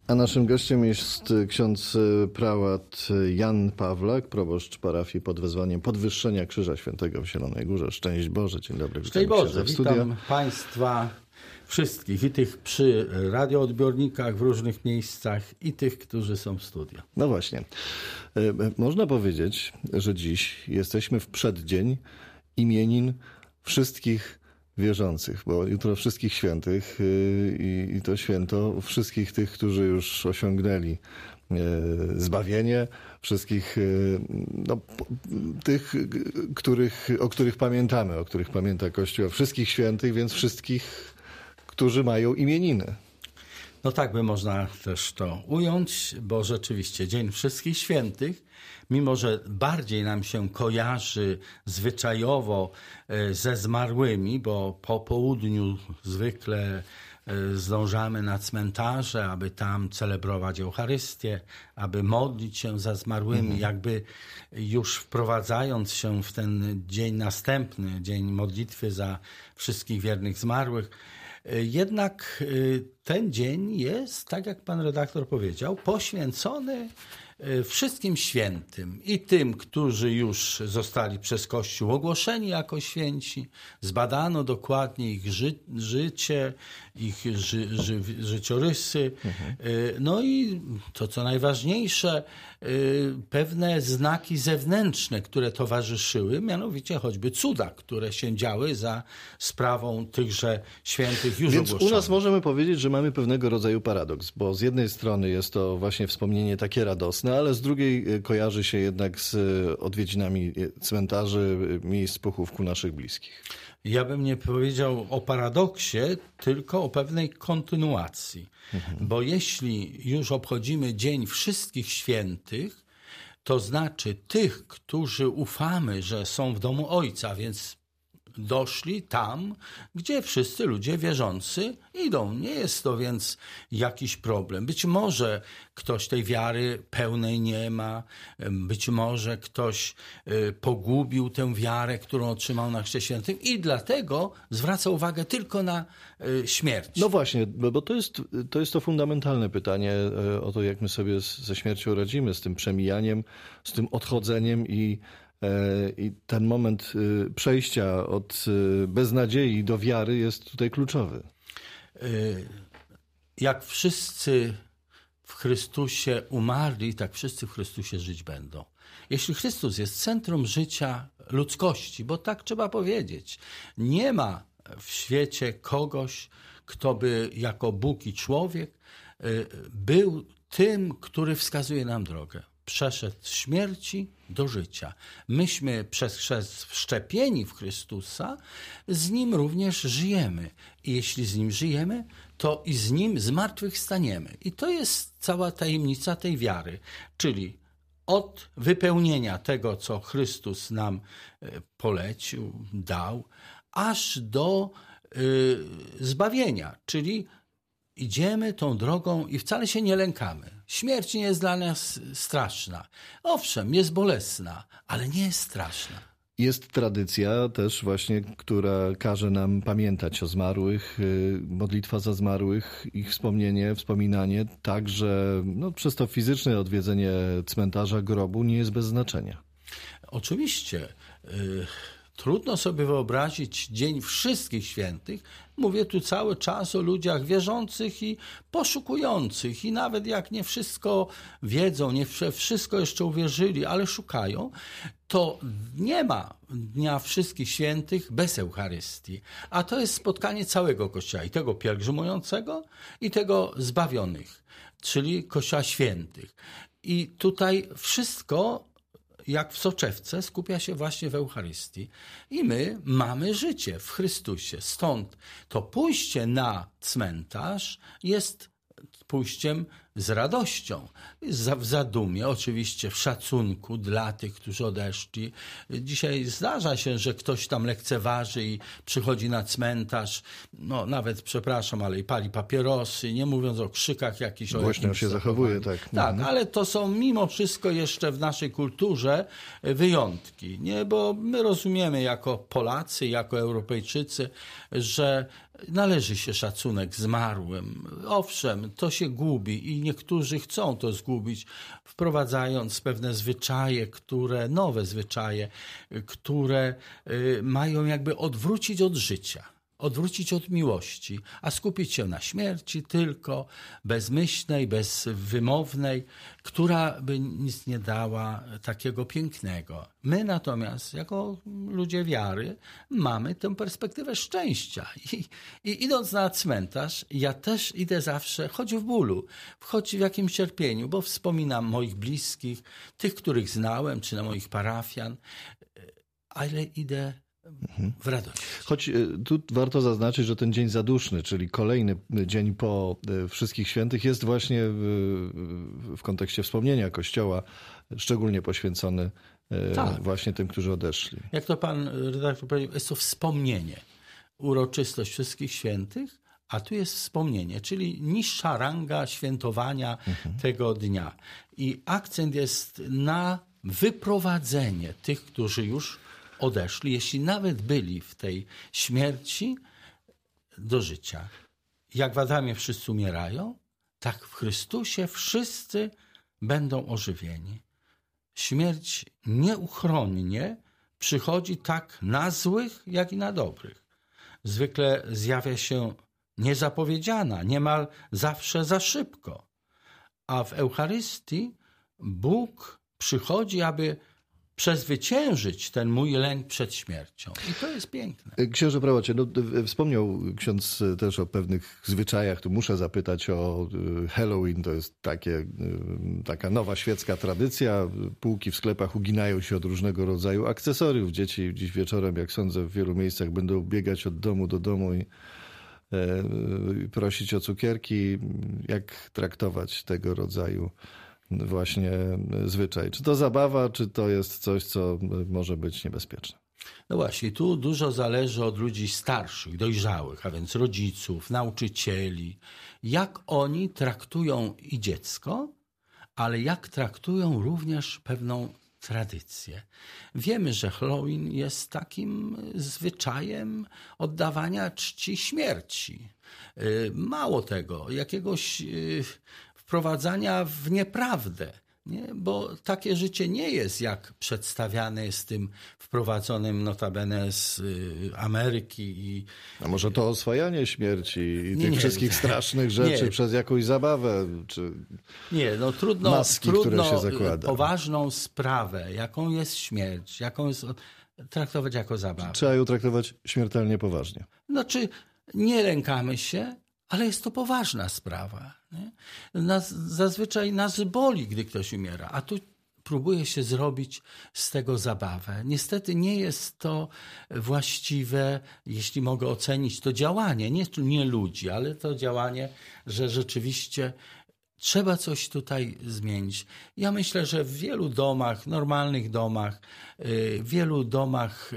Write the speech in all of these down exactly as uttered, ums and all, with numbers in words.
A naszym gościem jest ksiądz prałat Jan Pawlak, proboszcz parafii pod wezwaniem Podwyższenia Krzyża Świętego w Zielonej Górze. Szczęść Boże, dzień dobry. Szczęść Boże, witam Państwa wszystkich, i tych przy radioodbiornikach w różnych miejscach, i tych, którzy są w studio. No właśnie. Można powiedzieć, że dziś jesteśmy w przeddzień imienin wszystkich wierzących, bo jutro wszystkich świętych i, i to święto wszystkich tych, którzy już osiągnęli zbawienie, wszystkich no, tych, których, o których pamiętamy, o których pamięta Kościół, wszystkich świętych, więc wszystkich, którzy mają imieniny. No tak by można też to ująć, bo rzeczywiście Dzień Wszystkich Świętych, mimo że bardziej nam się kojarzy zwyczajowo ze zmarłymi, bo po południu zwykle zdążamy na cmentarze, aby tam celebrować Eucharystię, aby modlić się za zmarłymi, mhm. jakby już wprowadzając się w ten dzień następny, dzień modlitwy za wszystkich wiernych zmarłych. Jednak ten dzień jest, tak jak pan redaktor powiedział, poświęcony wszystkim świętym i tym, którzy już zostali przez Kościół ogłoszeni jako święci, zbadano dokładnie ich ży życie, ich ży ży życiorysy, mhm. no i to, co najważniejsze, pewne znaki zewnętrzne, które towarzyszyły, mianowicie choćby cuda, które się działy za sprawą tychże świętych już Więc ogłoszonych. U nas możemy powiedzieć, że mamy pewnego rodzaju paradoks, bo z jednej strony jest to właśnie wspomnienie takie radosne, ale z drugiej kojarzy się jednak z odwiedzinami cmentarzy, miejsc pochówku naszych bliskich. Ja bym nie powiedział o paradoksie, tylko o pewnej kontynuacji. Mhm. Bo jeśli już obchodzimy Dzień Wszystkich Świętych, to znaczy tych, którzy ufamy, że są w domu Ojca, więc doszli tam, gdzie wszyscy ludzie wierzący idą. Nie jest to więc jakiś problem. Być może ktoś tej wiary pełnej nie ma, być może ktoś pogubił tę wiarę, którą otrzymał na Chrzcie Świętym i dlatego zwraca uwagę tylko na śmierć. No właśnie, bo to jest to, jest to fundamentalne pytanie o to, jak my sobie ze śmiercią radzimy, z tym przemijaniem, z tym odchodzeniem i I ten moment przejścia od beznadziei do wiary jest tutaj kluczowy. Jak wszyscy w Chrystusie umarli, tak wszyscy w Chrystusie żyć będą. Jeśli Chrystus jest centrum życia ludzkości, bo tak trzeba powiedzieć, nie ma w świecie kogoś, kto by jako Bóg i człowiek był tym, który wskazuje nam drogę. Przeszedł z śmierci do życia. Myśmy przez chrzest wszczepieni w Chrystusa, z Nim również żyjemy. I jeśli z Nim żyjemy, to i z Nim zmartwychwstaniemy. I to jest cała tajemnica tej wiary, czyli od wypełnienia tego, co Chrystus nam polecił, dał, aż do y, zbawienia, czyli idziemy tą drogą i wcale się nie lękamy. Śmierć nie jest dla nas straszna. Owszem, jest bolesna, ale nie jest straszna. Jest tradycja też właśnie, która każe nam pamiętać o zmarłych, modlitwa za zmarłych, ich wspomnienie, wspominanie, tak, że no, przez to fizyczne odwiedzenie cmentarza, grobu nie jest bez znaczenia. Oczywiście. Y Trudno sobie wyobrazić Dzień Wszystkich Świętych. Mówię tu cały czas o ludziach wierzących i poszukujących. I nawet jak nie wszystko wiedzą, nie wszystko jeszcze uwierzyli, ale szukają, to nie ma Dnia Wszystkich Świętych bez Eucharystii. A to jest spotkanie całego Kościoła, i tego pielgrzymującego, i tego zbawionych, czyli Kościoła Świętych. I tutaj wszystko, jak w soczewce, skupia się właśnie w Eucharystii. I my mamy życie w Chrystusie. Stąd to pójście na cmentarz jest pójściem z radością, w zadumie, oczywiście w szacunku dla tych, którzy odeszli. Dzisiaj zdarza się, że ktoś tam lekceważy i przychodzi na cmentarz, no nawet, przepraszam, ale i pali papierosy, nie mówiąc o krzykach jakichś. Głośno się zachowuje, tak. Tak, mhm. ale to są mimo wszystko jeszcze w naszej kulturze wyjątki, nie? Bo my rozumiemy jako Polacy, jako Europejczycy, że Należy się szacunek zmarłym. Owszem, to się gubi i niektórzy chcą to zgubić, wprowadzając pewne zwyczaje, które, nowe zwyczaje, które mają jakby odwrócić od życia, odwrócić od miłości, a skupić się na śmierci tylko, bezmyślnej, bezwymownej, która by nic nie dała takiego pięknego. My natomiast, jako ludzie wiary, mamy tę perspektywę szczęścia. I, i idąc na cmentarz, ja też idę zawsze, choć w bólu, choć w jakimś cierpieniu, bo wspominam moich bliskich, tych, których znałem, czy na moich parafian, ale idę w radości. Choć tu warto zaznaczyć, że ten dzień zaduszny, czyli kolejny dzień po Wszystkich Świętych, jest właśnie w, w kontekście wspomnienia Kościoła szczególnie poświęcony tak. właśnie tym, którzy odeszli. Jak to pan redaktor powiedział, jest to wspomnienie. Uroczystość Wszystkich Świętych, a tu jest wspomnienie, czyli niższa ranga świętowania mhm. tego dnia. I akcent jest na wyprowadzenie tych, którzy już odeszli, jeśli nawet byli w tej śmierci, do życia. Jak w Adamie wszyscy umierają, tak w Chrystusie wszyscy będą ożywieni. Śmierć nieuchronnie przychodzi tak na złych, jak i na dobrych. Zwykle zjawia się niezapowiedziana, niemal zawsze za szybko. A w Eucharystii Bóg przychodzi, aby przezwyciężyć ten mój lęk przed śmiercią. I to jest piękne. Księże prałacie, no, wspomniał ksiądz też o pewnych zwyczajach. Tu muszę zapytać o Halloween. To jest takie, taka nowa świecka tradycja. Półki w sklepach uginają się od różnego rodzaju akcesoriów. Dzieci dziś wieczorem, jak sądzę, w wielu miejscach będą biegać od domu do domu i e, prosić o cukierki. Jak traktować tego rodzaju właśnie zwyczaj? Czy to zabawa, czy to jest coś, co może być niebezpieczne? No właśnie, tu dużo zależy od ludzi starszych, dojrzałych, a więc rodziców, nauczycieli. Jak oni traktują i dziecko, ale jak traktują również pewną tradycję. Wiemy, że Halloween jest takim zwyczajem oddawania czci śmierci. Mało tego, jakiegoś wprowadzania w nieprawdę, nie? Bo takie życie nie jest, jak przedstawiane jest tym wprowadzonym notabene z Ameryki. I... A może to oswajanie śmierci i nie, tych nie, wszystkich nie, strasznych rzeczy nie. przez jakąś zabawę, czy nie, no trudno, maski, trudno które się zakłada. Poważną sprawę, jaką jest śmierć, jaką jest, traktować jako zabawę. Trzeba ją traktować śmiertelnie poważnie. Znaczy, nie lękamy się, ale jest to poważna sprawa. Nie? Nas, zazwyczaj nas boli, gdy ktoś umiera, a tu próbuje się zrobić z tego zabawę. Niestety nie jest to właściwe, jeśli mogę ocenić to działanie, nie, nie ludzi, ale to działanie, że rzeczywiście trzeba coś tutaj zmienić. Ja myślę, że w wielu domach, normalnych domach, w wielu domach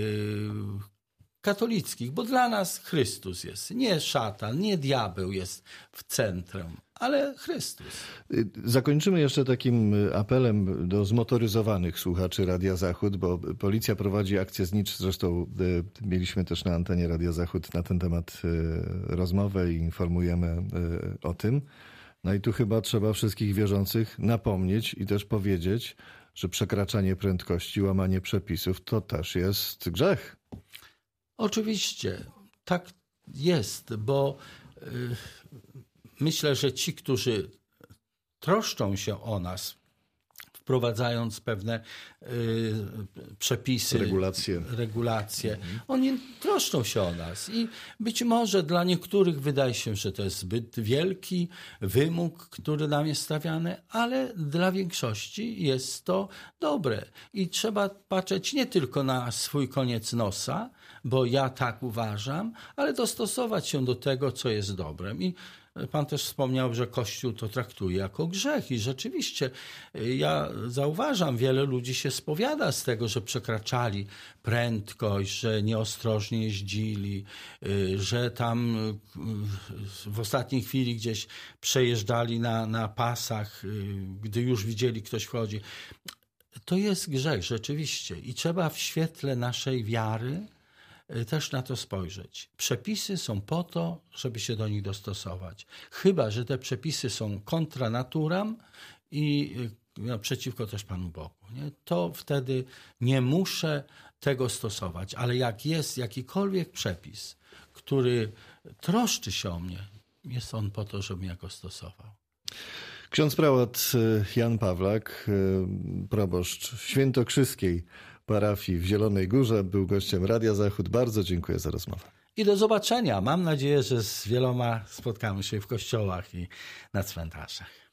katolickich, bo dla nas Chrystus jest, nie szatan, nie diabeł jest w centrum, ale Chrystus. Zakończymy jeszcze takim apelem do zmotoryzowanych słuchaczy Radia Zachód, bo policja prowadzi akcję Znicz, zresztą mieliśmy też na antenie Radia Zachód na ten temat rozmowę i informujemy o tym. No i tu chyba trzeba wszystkich wierzących napomnieć i też powiedzieć, że przekraczanie prędkości, łamanie przepisów to też jest grzech. Oczywiście, tak jest, bo y, myślę, że ci, którzy troszczą się o nas, wprowadzając pewne y, przepisy, regulacje, regulacje mhm. oni troszczą się o nas i być może dla niektórych wydaje się, że to jest zbyt wielki wymóg, który nam jest stawiany, ale dla większości jest to dobre i trzeba patrzeć nie tylko na swój koniec nosa, bo ja tak uważam, ale dostosować się do tego, co jest dobrem. I pan też wspomniał, że Kościół to traktuje jako grzech i rzeczywiście ja zauważam, wiele ludzi się spowiada z tego, że przekraczali prędkość, że nieostrożnie jeździli, że tam w ostatniej chwili gdzieś przejeżdżali na, na pasach, gdy już widzieli, ktoś wchodzi. To jest grzech rzeczywiście i trzeba w świetle naszej wiary też na to spojrzeć. Przepisy są po to, żeby się do nich dostosować. Chyba że te przepisy są contra naturam i no, przeciwko też Panu Bogu. Nie? To wtedy nie muszę tego stosować. Ale jak jest jakikolwiek przepis, który troszczy się o mnie, jest on po to, żebym ja go stosował. Ksiądz prałat Jan Pawlak, proboszcz świętokrzyskiej parafii w Zielonej Górze, był gościem Radia Zachód. Bardzo dziękuję za rozmowę. I do zobaczenia. Mam nadzieję, że z wieloma spotkamy się w kościołach i na cmentarzach.